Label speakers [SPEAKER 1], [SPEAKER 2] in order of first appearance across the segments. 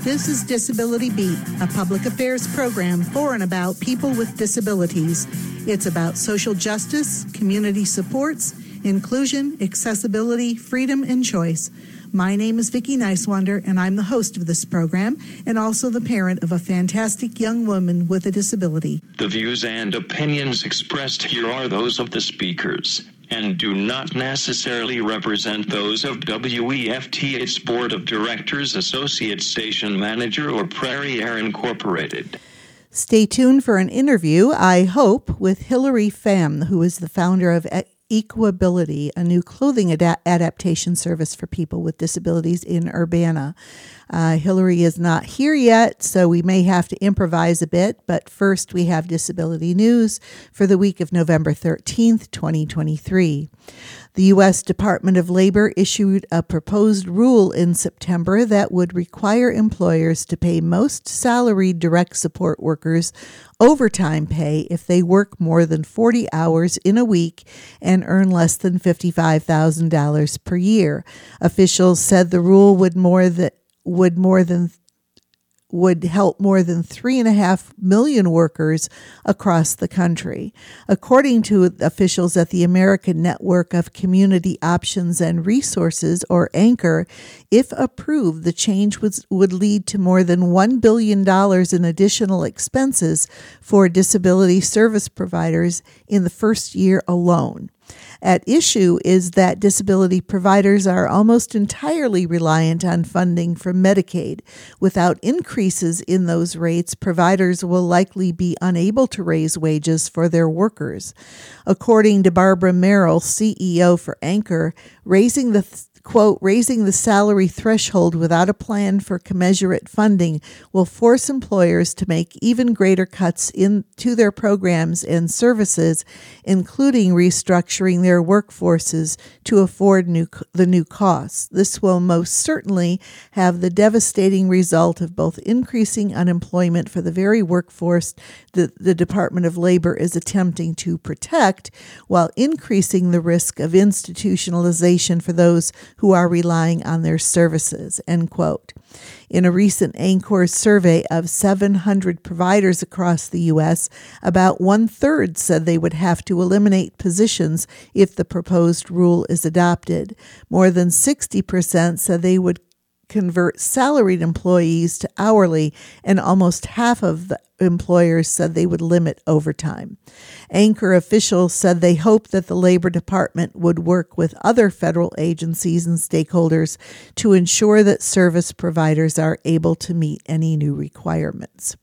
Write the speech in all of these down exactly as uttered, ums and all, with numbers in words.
[SPEAKER 1] This is Disability Beat, a public affairs program for and about people with disabilities. It's about social justice, community supports, inclusion, accessibility, freedom, and choice. My name is Vicki Nicewander, and I'm the host of this program and also the parent of a fantastic young woman with a disability.
[SPEAKER 2] The views and opinions expressed here are those of the speakers and do not necessarily represent those of W E F T, its Board of Directors, Associate Station Manager, or Prairie Air Incorporated.
[SPEAKER 1] Stay tuned for an interview, I hope, with Hillary Pham, who is the founder of Equability, a new clothing ad- adaptation service for people with disabilities in Urbana. Uh, Hillary is not here yet, so we may have to improvise a bit, but first we have disability news for the week of November thirteenth, twenty twenty-three. The U S Department of Labor issued a proposed rule in September that would require employers to pay most salaried direct support workers overtime pay if they work more than forty hours in a week and earn less than fifty-five thousand dollars per year. Officials said the rule would more than would more than would help more than three and a half million workers across the country. According to officials at the American Network of Community Options and Resources, or ANCHOR, if approved, the change would, would lead to more than one billion dollars in additional expenses for disability service providers in the first year alone. At issue is that disability providers are almost entirely reliant on funding from Medicaid. Without increases in those rates, providers will likely be unable to raise wages for their workers. According to Barbara Merrill, C E O for ANCHOR, raising the th- quote, raising the salary threshold without a plan for commensurate funding will force employers to make even greater cuts into their programs and services, including restructuring their workforces to afford new, the new costs. This will most certainly have the devastating result of both increasing unemployment for the very workforce that the Department of Labor is attempting to protect, while increasing the risk of institutionalization for those who are relying on their services, end quote. In a recent ANCHOR survey of seven hundred providers across the U S, about one-third said they would have to eliminate positions if the proposed rule is adopted. More than sixty percent said they would convert salaried employees to hourly, and almost half of the employers said they would limit overtime. ANCHOR officials said they hope that the Labor Department would work with other federal agencies and stakeholders to ensure that service providers are able to meet any new requirements.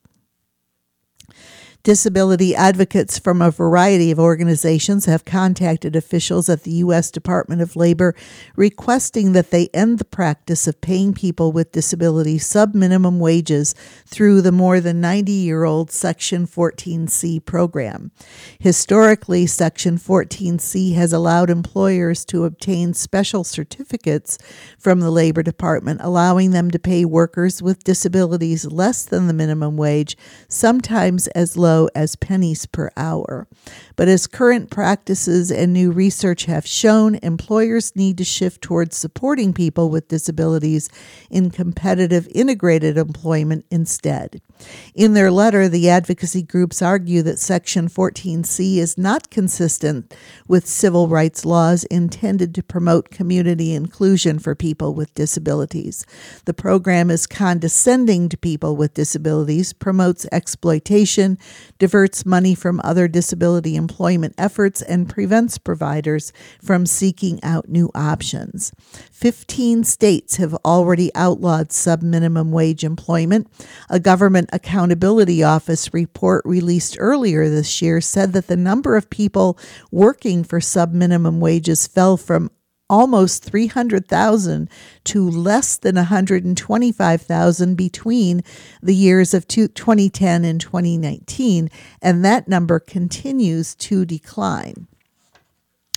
[SPEAKER 1] Disability advocates from a variety of organizations have contacted officials at the U S Department of Labor requesting that they end the practice of paying people with disabilities sub-minimum wages through the more than ninety-year-old Section fourteen C program. Historically, Section fourteen C has allowed employers to obtain special certificates from the Labor Department, allowing them to pay workers with disabilities less than the minimum wage, sometimes as low as pennies per hour. But as current practices and new research have shown, employers need to shift towards supporting people with disabilities in competitive integrated employment instead. In their letter, the advocacy groups argue that Section fourteen C is not consistent with civil rights laws intended to promote community inclusion for people with disabilities. The program is condescending to people with disabilities, promotes exploitation, diverts money from other disability employment efforts, and prevents providers from seeking out new options. Fifteen states have already outlawed sub-minimum wage employment. A Government Accountability Office report released earlier this year said that the number of people working for sub-minimum wages fell from almost three hundred thousand to less than one hundred twenty-five thousand between the years of twenty ten and twenty nineteen, and that number continues to decline.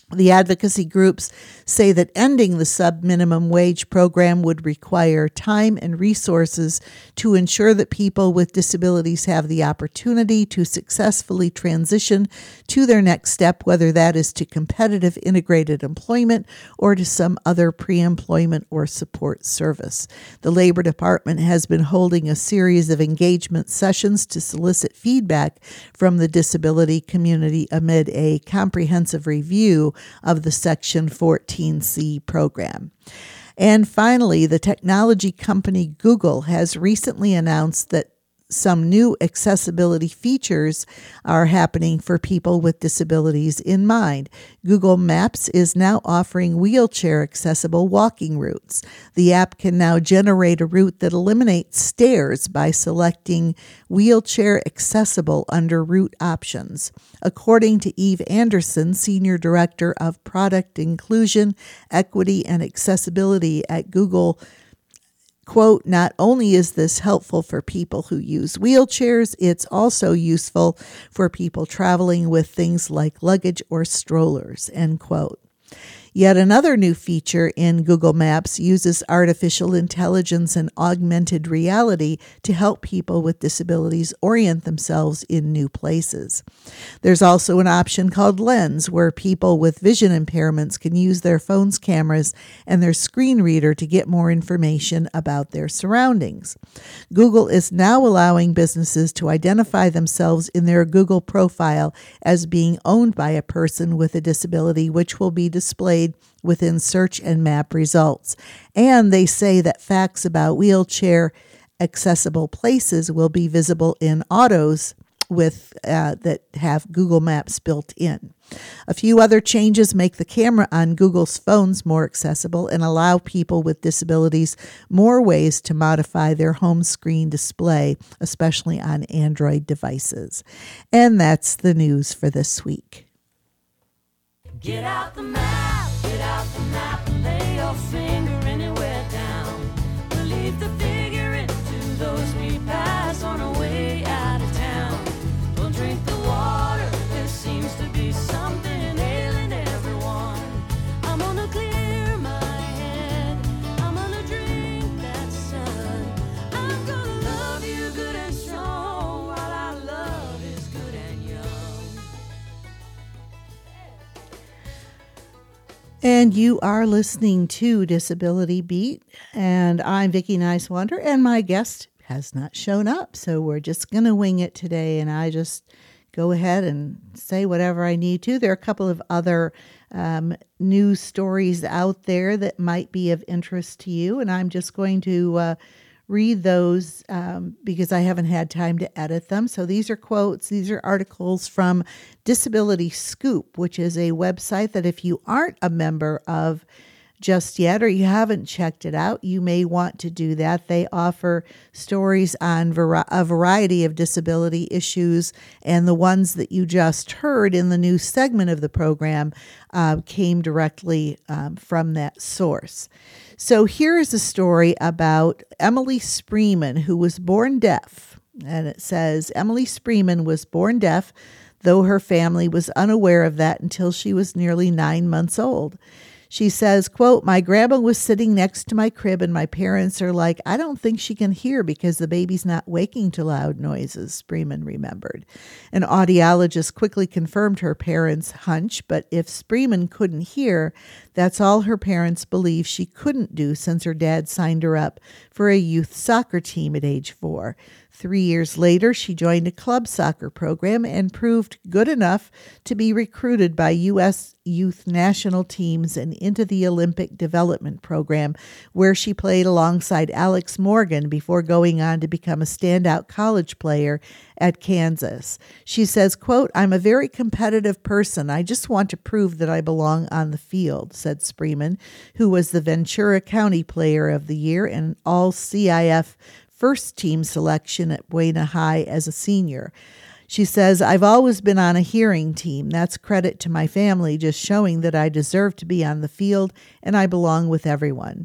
[SPEAKER 1] The advocacy groups say that ending the sub-minimum wage program would require time and resources to ensure that people with disabilities have the opportunity to successfully transition to their next step, whether that is to competitive integrated employment or to some other pre-employment or support service. The Labor Department has been holding a series of engagement sessions to solicit feedback from the disability community amid a comprehensive review of the Section fourteen C program. And finally, the technology company Google has recently announced that some new accessibility features are happening for people with disabilities in mind. Google Maps is now offering wheelchair accessible walking routes. The app can now generate a route that eliminates stairs by selecting wheelchair accessible under route options. According to Eve Anderson, Senior Director of Product Inclusion, Equity, and Accessibility at Google, quote, not only is this helpful for people who use wheelchairs, it's also useful for people traveling with things like luggage or strollers, end quote. Yet another new feature in Google Maps uses artificial intelligence and augmented reality to help people with disabilities orient themselves in new places. There's also an option called Lens, where people with vision impairments can use their phone's cameras and their screen reader to get more information about their surroundings. Google is now allowing businesses to identify themselves in their Google profile as being owned by a person with a disability, which will be displayed within search and map results. And they say that facts about wheelchair accessible places will be visible in autos with uh, that have Google Maps built in. A few other changes make the camera on Google's phones more accessible and allow people with disabilities more ways to modify their home screen display, especially on Android devices. And that's the news for this week.
[SPEAKER 3] Get out the map, get out the map, and lay your finger anywhere down. We'll leave the figure into those we pass on our way out of town. Don't drink the water, there seems to be something ailing everyone. I'm gonna clear my head, I'm gonna drink that sun. I'm gonna love you good and strong, while our love is good and young.
[SPEAKER 1] And you are listening to Disability Beat, and I'm Vicki Nicewander, and my guest has not shown up, so we're just going to wing it today, and I just go ahead and say whatever I need to. There are a couple of other um, news stories out there that might be of interest to you, and I'm just going to uh, read those um, because I haven't had time to edit them. So these are quotes, these are articles from Disability Scoop, which is a website that if you aren't a member of just yet or you haven't checked it out, you may want to do that. They offer stories on var- a variety of disability issues, and the ones that you just heard in the new segment of the program uh, came directly um, from that source. So here is a story about Emily Spreeman, who was born deaf. And it says, Emily Spreeman was born deaf, though her family was unaware of that until she was nearly nine months old. She says, quote, my grandma was sitting next to my crib and my parents are like, I don't think she can hear because the baby's not waking to loud noises, Spreeman remembered. An audiologist quickly confirmed her parents' hunch, but if Spreeman couldn't hear, that's all her parents believed she couldn't do since her dad signed her up for a youth soccer team at age four. Three years later, she joined a club soccer program and proved good enough to be recruited by U S youth national teams and into the Olympic Development Program, where she played alongside Alex Morgan before going on to become a standout college player at Kansas. She says, quote, I'm a very competitive person. I just want to prove that I belong on the field, said Spreeman, who was the Ventura County Player of the Year and all C I F first team selection at Buena High as a senior. She says, I've always been on a hearing team. That's credit to my family, just showing that I deserve to be on the field and I belong with everyone.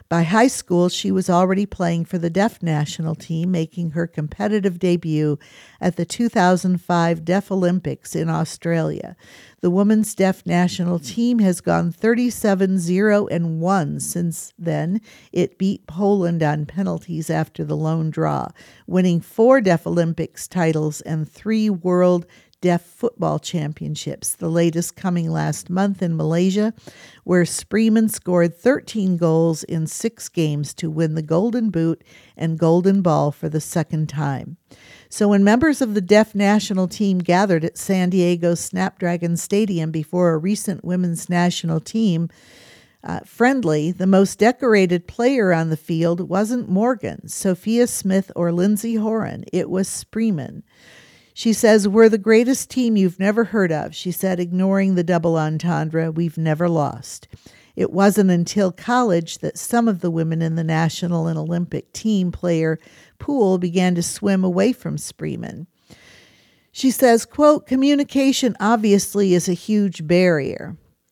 [SPEAKER 1] By high school, she was already playing for the deaf national team, making her competitive debut at the two thousand five Deaf Olympics in Australia. The women's deaf national team has gone thirty-seven zero and one since then. It beat Poland on penalties after the lone draw, winning four Deaf Olympics titles and three World Deaf Football Championships, the latest coming last month in Malaysia, where Spreeman scored thirteen goals in six games to win the Golden Boot and Golden Ball for the second time. So when members of the deaf national team gathered at San Diego's Snapdragon Stadium before a recent women's national team uh, friendly, the most decorated player on the field wasn't Morgan, Sophia Smith, or Lindsay Horan. It was Spreeman. She says, "We're the greatest team you've never heard of," she said, ignoring the double entendre, "We've never lost." It wasn't until college that some of the women in the national and Olympic team player pool began to swim away from Spreeman. She says, quote, "Communication obviously is a huge barrier."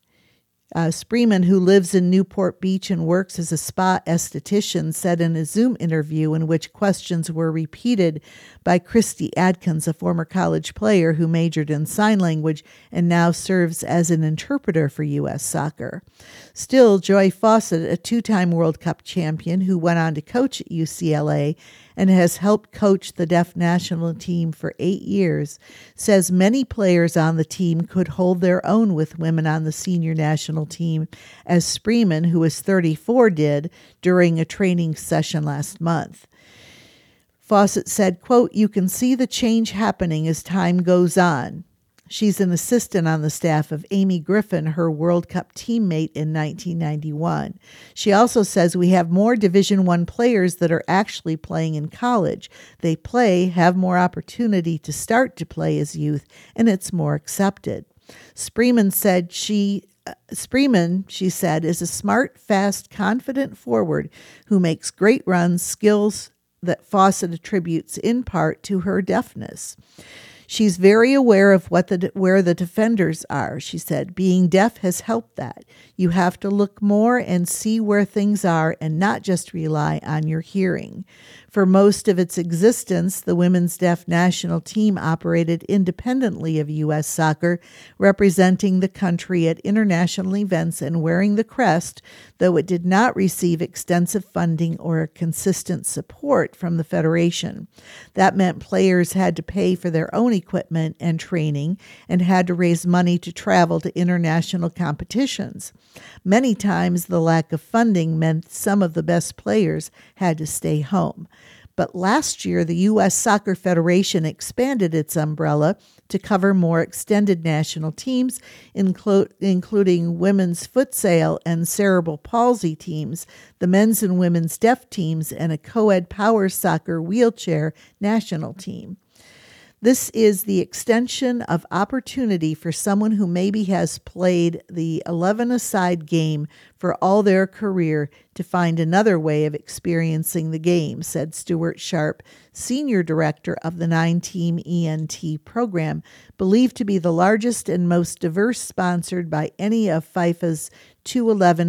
[SPEAKER 1] Uh, Spreeman, who lives in Newport Beach and works as a spa esthetician, said in a Zoom interview in which questions were repeated by Christy Adkins, a former college player who majored in sign language and now serves as an interpreter for U S Soccer. Still, Joy Fawcett, a two-time World Cup champion who went on to coach at U C L A and has helped coach the deaf national team for eight years, says many players on the team could hold their own with women on the senior national team, as Spreeman, who is thirty-four, did during a training session last month. Fawcett said, quote, "You can see the change happening as time goes on." She's an assistant on the staff of Amy Griffin, her World Cup teammate in nineteen ninety-one. She also says we have more Division One players that are actually playing in college. They play, have more opportunity to start to play as youth, and it's more accepted. Spreeman said she uh, Spreeman, she said, is a smart, fast, confident forward who makes great runs, skills that Fawcett attributes in part to her deafness. She's very aware of what the where the defenders are, she said. Being deaf has helped that. You have to look more and see where things are and not just rely on your hearing. For most of its existence, the women's deaf national team operated independently of U S Soccer, representing the country at international events and wearing the crest, though it did not receive extensive funding or consistent support from the federation. That meant players had to pay for their own equipment and training and had to raise money to travel to international competitions. Many times the lack of funding meant some of the best players had to stay home. But last year, the U S Soccer Federation expanded its umbrella to cover more extended national teams, inclu- including women's futsal and cerebral palsy teams, the men's and women's deaf teams, and a co-ed power soccer wheelchair national team. This is the extension of opportunity for someone who maybe has played the eleven-a-side game for all their career to find another way of experiencing the game, said Stuart Sharp, senior director of the nine-team E N T program, believed to be the largest and most diverse sponsored by any of FIFA's two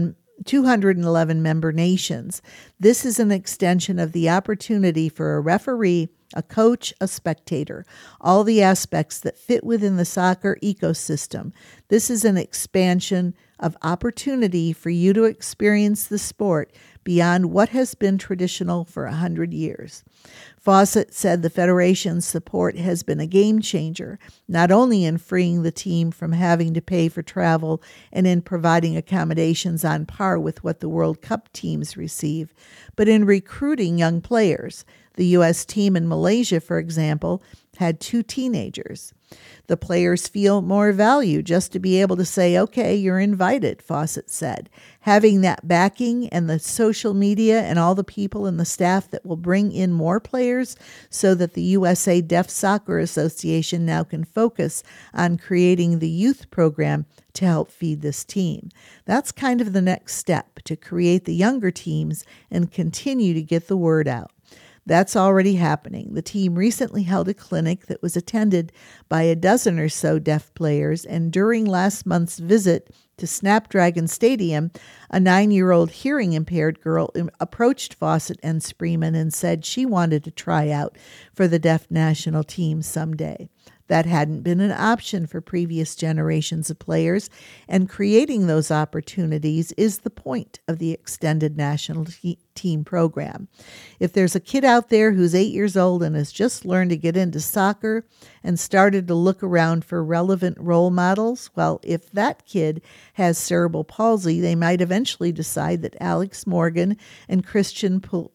[SPEAKER 1] hundred eleven member nations. This is an extension of the opportunity for a referee, a coach, a spectator, all the aspects that fit within the soccer ecosystem. This is an expansion of opportunity for you to experience the sport beyond what has been traditional for a hundred years. Fawcett said the Federation's support has been a game changer, not only in freeing the team from having to pay for travel and in providing accommodations on par with what the World Cup teams receive, but in recruiting young players. The U S team in Malaysia, for example, had two teenagers. The players feel more value just to be able to say, okay, you're invited, Fawcett said. Having that backing and the social media and all the people and the staff that will bring in more players so that the U S A Deaf Soccer Association now can focus on creating the youth program to help feed this team. That's kind of the next step, to create the younger teams and continue to get the word out. That's already happening. The team recently held a clinic that was attended by a dozen or so deaf players, and during last month's visit to Snapdragon Stadium, a nine-year-old hearing-impaired girl approached Fawcett and Spreeman and said she wanted to try out for the deaf national team someday. That hadn't been an option for previous generations of players, and creating those opportunities is the point of the extended national te- team program. If there's a kid out there who's eight years old and has just learned to get into soccer and started to look around for relevant role models, well, if that kid has cerebral palsy, they might eventually decide that Alex Morgan and Christian Pul-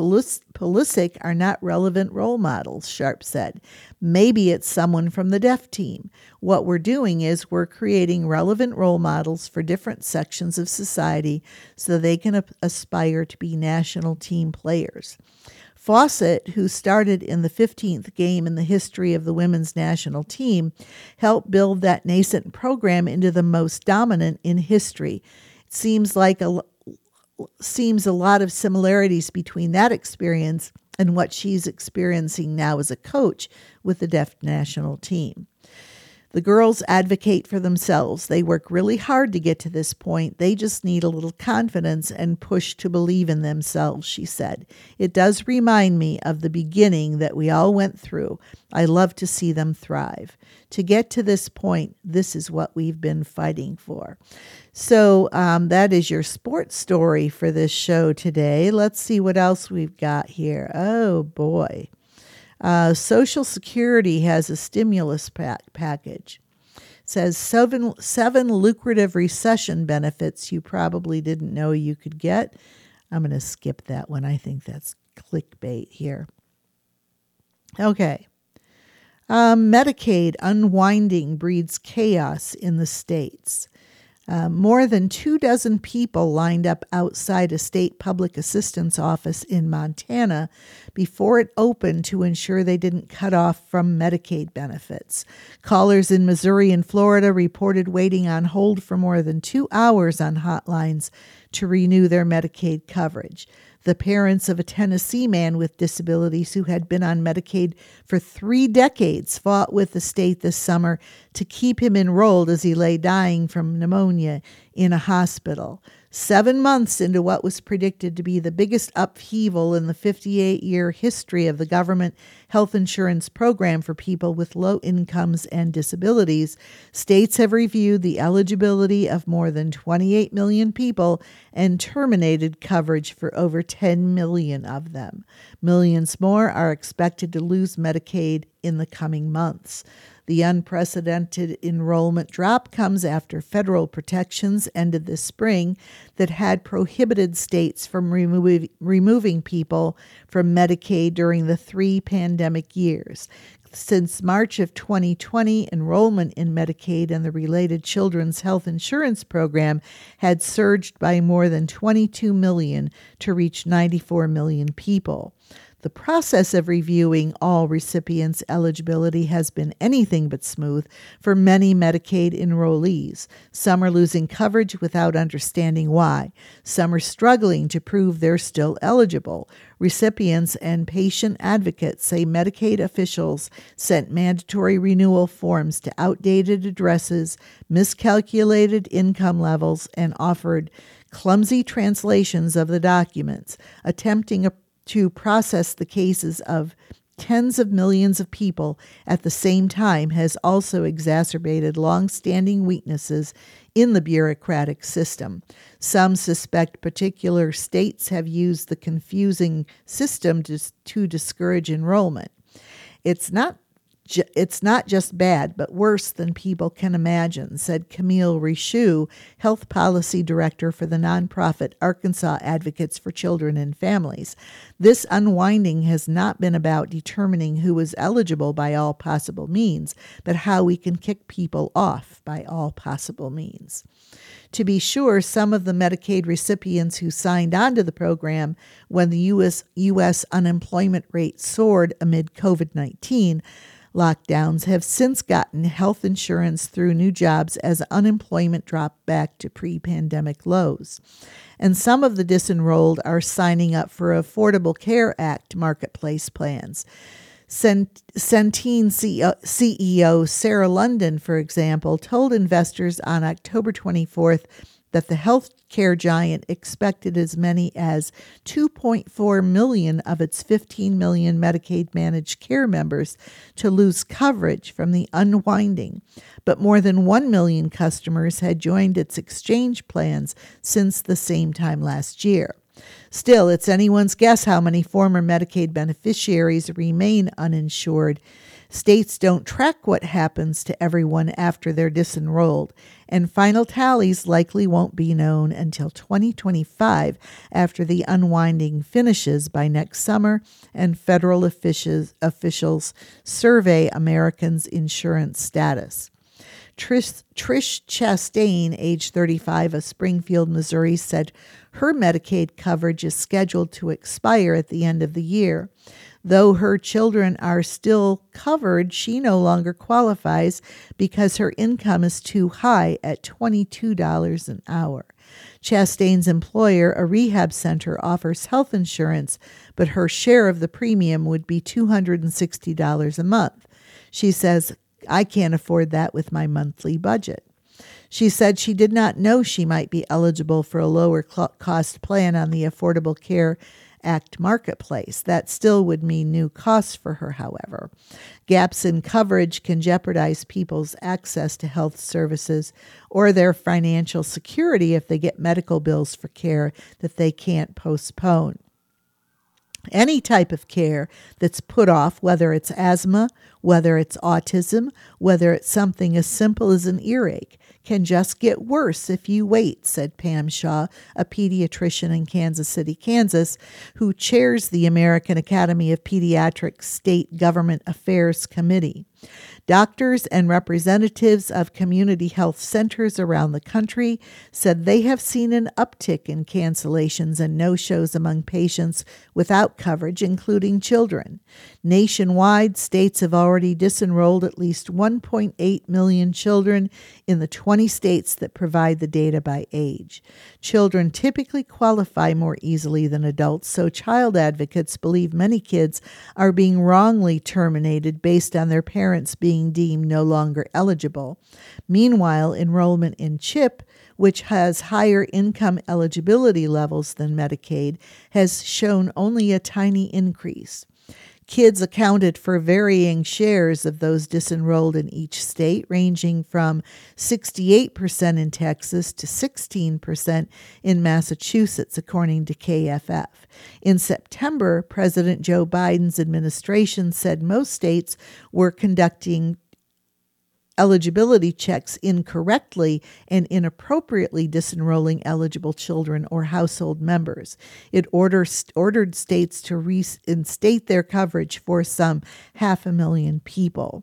[SPEAKER 1] Pulisic are not relevant role models, Sharp said. Maybe it's someone from the deaf team. What we're doing is we're creating relevant role models for different sections of society so they can aspire to be national team players. Fawcett, who started in the fifteenth game in the history of the women's national team, helped build that nascent program into the most dominant in history. It seems like a seems a lot of similarities between that experience and what she's experiencing now as a coach with the deaf national team. The girls advocate for themselves. They work really hard to get to this point. They just need a little confidence and push to believe in themselves, she said. It does remind me of the beginning that we all went through. I love to see them thrive. To get to this point, this is what we've been fighting for. So um, that is your sports story for this show today. Let's see what else we've got here. Oh, boy. Uh, Social Security has a stimulus pack package. It says seven, seven lucrative recession benefits you probably didn't know you could get. I'm going to skip that one. I think that's clickbait here. Okay. Um, Medicaid unwinding breeds chaos in the states. Uh, more than two dozen people lined up outside a state public assistance office in Montana before it opened to ensure they didn't cut off from Medicaid benefits. Callers in Missouri and Florida reported waiting on hold for more than two hours on hotlines to renew their Medicaid coverage. The parents of a Tennessee man with disabilities who had been on Medicaid for three decades fought with the state this summer to keep him enrolled as he lay dying from pneumonia in a hospital. Seven months into what was predicted to be the biggest upheaval in the fifty-eight-year history of the government health insurance program for people with low incomes and disabilities, states have reviewed the eligibility of more than twenty-eight million people and terminated coverage for over ten million of them. Millions more are expected to lose Medicaid in the coming months. The unprecedented enrollment drop comes after federal protections ended this spring that had prohibited states from remo- removing people from Medicaid during the three pandemic years. Since March of twenty twenty, enrollment in Medicaid and the related Children's Health Insurance Program had surged by more than twenty-two million to reach ninety-four million people. The process of reviewing all recipients' eligibility has been anything but smooth for many Medicaid enrollees. Some are losing coverage without understanding why. Some are struggling to prove they're still eligible. Recipients and patient advocates say Medicaid officials sent mandatory renewal forms to outdated addresses, miscalculated income levels, and offered clumsy translations of the documents, attempting a to process the cases of tens of millions of people at the same time has also exacerbated long-standing weaknesses in the bureaucratic system. Some suspect particular states have used the confusing system to, to discourage enrollment. It's not It's not just bad, but worse than people can imagine, said Camille Richoux, health policy director for the nonprofit Arkansas Advocates for Children and Families. This unwinding has not been about determining who is eligible by all possible means, but how we can kick people off by all possible means. To be sure, some of the Medicaid recipients who signed on to the program when the U S U S unemployment rate soared amid covid nineteen lockdowns have since gotten health insurance through new jobs as unemployment dropped back to pre-pandemic lows. And some of the disenrolled are signing up for Affordable Care Act marketplace plans. Centene C E O Sarah London, for example, told investors on October twenty-fourth that the healthcare giant expected as many as two point four million of its fifteen million Medicaid managed care members to lose coverage from the unwinding, but more than one million customers had joined its exchange plans since the same time last year. Still, it's anyone's guess how many former Medicaid beneficiaries remain uninsured. States don't track what happens to everyone after they're disenrolled, and final tallies likely won't be known until twenty twenty-five after the unwinding finishes by next summer and federal officials, officials survey Americans' insurance status. Trish, Trish Chastain, age thirty-five, of Springfield, Missouri, said her Medicaid coverage is scheduled to expire at the end of the year. Though her children are still covered, she no longer qualifies because her income is too high at twenty-two dollars an hour. Chastain's employer, a rehab center, offers health insurance, but her share of the premium would be two hundred sixty dollars a month. She says, "I can't afford that with my monthly budget." She said she did not know she might be eligible for a lower cost plan on the Affordable Care Act marketplace. That still would mean new costs for her, however. Gaps in coverage can jeopardize people's access to health services or their financial security if they get medical bills for care that they can't postpone. Any type of care that's put off, whether it's asthma, whether it's autism, whether it's something as simple as an earache, can just get worse if you wait, said Pam Shaw, a pediatrician in Kansas City, Kansas, who chairs the American Academy of Pediatrics State Government Affairs Committee. Doctors and representatives of community health centers around the country said they have seen an uptick in cancellations and no-shows among patients without coverage, including children. Nationwide, states have already disenrolled at least one point eight million children in the twenty states that provide the data by age. Children typically qualify more easily than adults, so child advocates believe many kids are being wrongly terminated based on their parents being deemed no longer eligible. Meanwhile, enrollment in CHIP, which has higher income eligibility levels than Medicaid, has shown only a tiny increase. Kids accounted for varying shares of those disenrolled in each state, ranging from sixty-eight percent in Texas to sixteen percent in Massachusetts, according to K F F. In September, President Joe Biden's administration said most states were conducting eligibility checks incorrectly and inappropriately disenrolling eligible children or household members. It orders, ordered states to reinstate their coverage for some half a million people.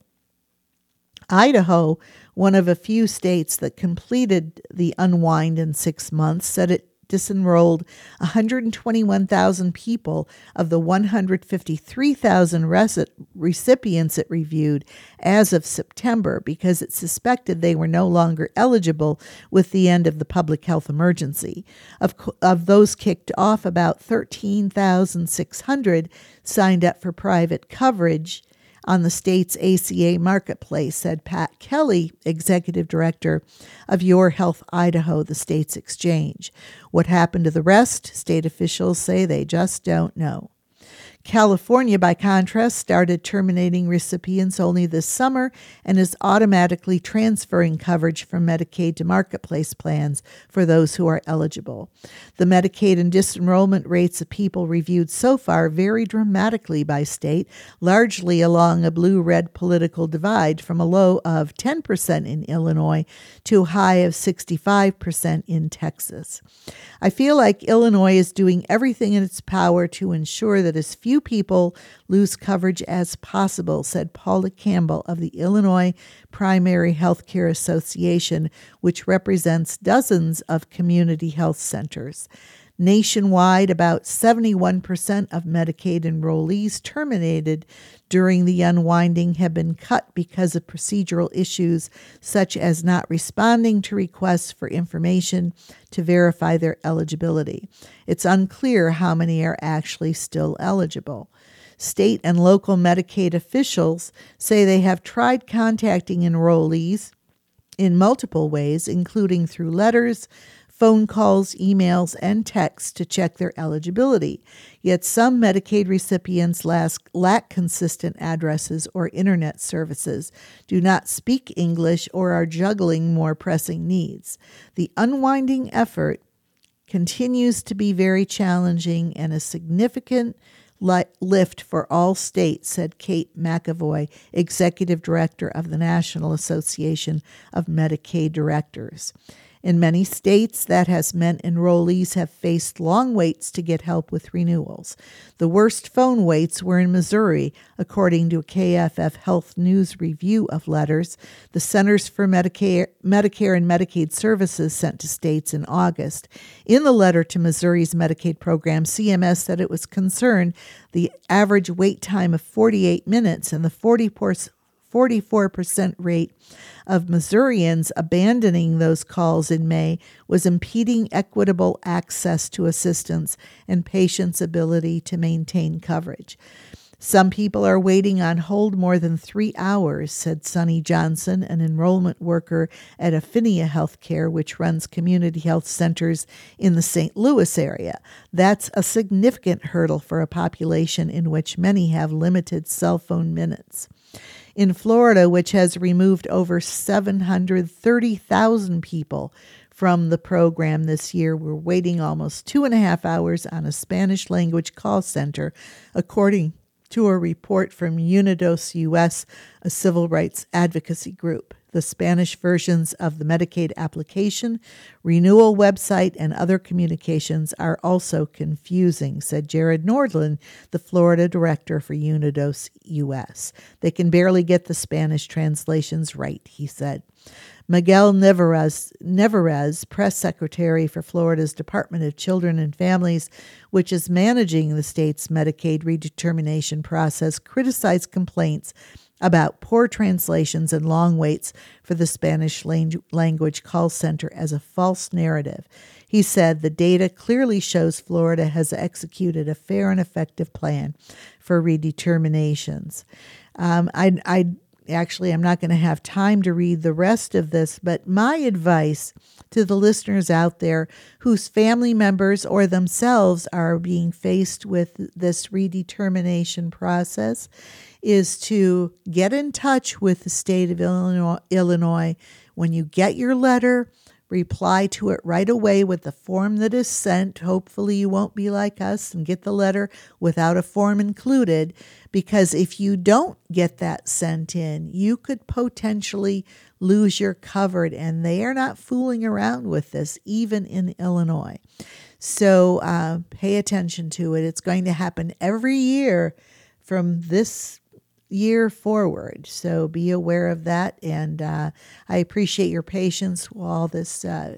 [SPEAKER 1] Idaho, one of a few states that completed the unwind in six months, said it disenrolled one hundred twenty-one thousand people of the one hundred fifty-three thousand rec- recipients it reviewed as of September because it suspected they were no longer eligible with the end of the public health emergency. Of, of those kicked off, about thirteen thousand six hundred signed up for private coverage on the state's A C A marketplace, said Pat Kelly, executive director of Your Health Idaho, the state's exchange. What happened to the rest? State officials say they just don't know. California, by contrast, started terminating recipients only this summer and is automatically transferring coverage from Medicaid to marketplace plans for those who are eligible. The Medicaid and disenrollment rates of people reviewed so far vary dramatically by state, largely along a blue-red political divide from a low of ten percent in Illinois to a high of sixty-five percent in Texas. I feel like Illinois is doing everything in its power to ensure that as few people lose coverage as possible, said Paula Campbell of the Illinois Primary Healthcare Association, which represents dozens of community health centers. Nationwide, about seventy-one percent of Medicaid enrollees terminated during the unwinding have been cut because of procedural issues such as not responding to requests for information to verify their eligibility. It's unclear how many are actually still eligible. State and local Medicaid officials say they have tried contacting enrollees in multiple ways, including through letters, phone calls, emails, and texts to check their eligibility. Yet some Medicaid recipients lack consistent addresses or internet services, do not speak English, or are juggling more pressing needs. The unwinding effort continues to be very challenging and a significant lift for all states, said Kate McAvoy, Executive Director of the National Association of Medicaid Directors. In many states, that has meant enrollees have faced long waits to get help with renewals. The worst phone waits were in Missouri, according to a K F F Health News review of letters the Centers for Medicare, Medicare and Medicaid Services sent to states in August. In the letter to Missouri's Medicaid program, C M S said it was concerned the average wait time of forty-eight minutes and the forty-four percent rate of Missourians abandoning those calls in May was impeding equitable access to assistance and patients' ability to maintain coverage. Some people are waiting on hold more than three hours, said Sonny Johnson, an enrollment worker at Affinia Healthcare, which runs community health centers in the Saint Louis area. That's a significant hurdle for a population in which many have limited cell phone minutes. In Florida, which has removed over seven hundred thirty thousand people from the program this year, we're waiting almost two and a half hours on a Spanish language call center, according to a report from Unidos U S, a civil rights advocacy group. The Spanish versions of the Medicaid application, renewal website, and other communications are also confusing, said Jared Nordland, the Florida director for Unidos U S. They can barely get the Spanish translations right, he said. Miguel Nevarez, Nevarez, press secretary for Florida's Department of Children and Families, which is managing the state's Medicaid redetermination process, criticized complaints about poor translations and long waits for the Spanish language call center as a false narrative. He said the data clearly shows Florida has executed a fair and effective plan for redeterminations. Um, I, I actually, I'm not going to have time to read the rest of this, but my advice to the listeners out there whose family members or themselves are being faced with this redetermination process is to get in touch with the state of Illinois. Illinois. When you get your letter, reply to it right away with the form that is sent. Hopefully you won't be like us and get the letter without a form included, because if you don't get that sent in, you could potentially lose your covered, and they are not fooling around with this, even in Illinois. So uh, pay attention to it. It's going to happen every year from this year forward. So be aware of that. And uh, I appreciate your patience with all this uh,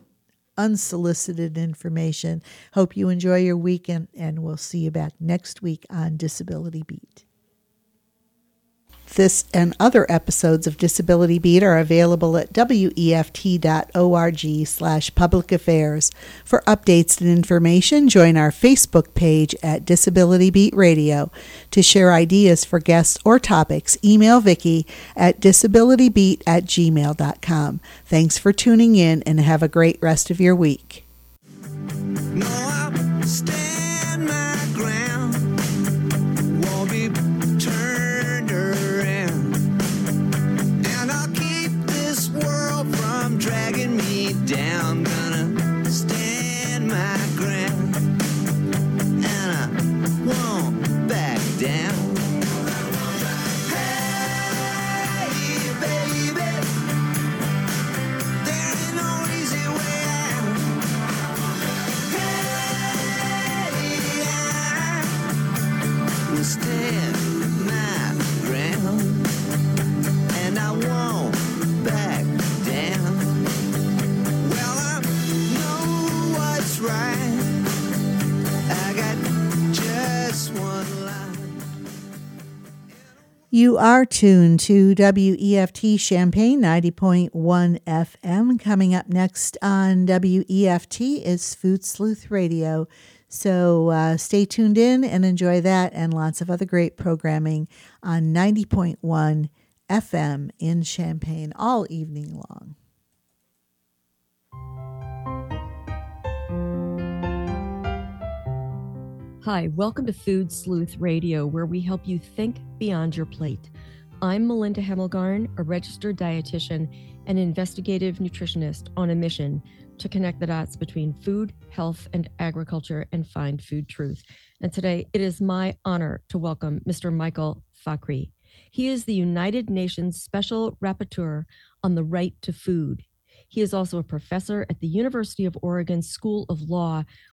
[SPEAKER 1] unsolicited information. Hope you enjoy your weekend, and we'll see you back next week on Disability Beat. This and other episodes of Disability Beat are available at W E F T dot org slash public affairs. For updates and information, join our Facebook page at Disability Beat Radio. To share ideas for guests or topics, email Vicki at disabilitybeat at gmail dot com. Thanks for tuning in, and have a great rest of your week.
[SPEAKER 4] No, I'll stand my ground. Won't be turned around. And I'll keep this world from dragging me down. Gonna stand my ground. And I won't back down. Hey, baby, there ain't no easy way out. Will stand my ground, and I won't back down. Well, I know what's right.
[SPEAKER 1] You are tuned to W E F T Champaign ninety point one F M. Coming up next on W E F T is Food Sleuth Radio. So uh, stay tuned in and enjoy that and lots of other great programming on ninety point one F M in Champaign all evening long.
[SPEAKER 5] Hi, welcome to Food Sleuth Radio, where we help you think beyond your plate. I'm Melinda Hemmelgarn, a registered dietitian and investigative nutritionist on a mission to connect the dots between food, health, and agriculture and find food truth. And today it is my honor to welcome Mister Michael Fakhri. He is the United Nations Special Rapporteur on the Right to Food. He is also a professor at the University of Oregon School of Law,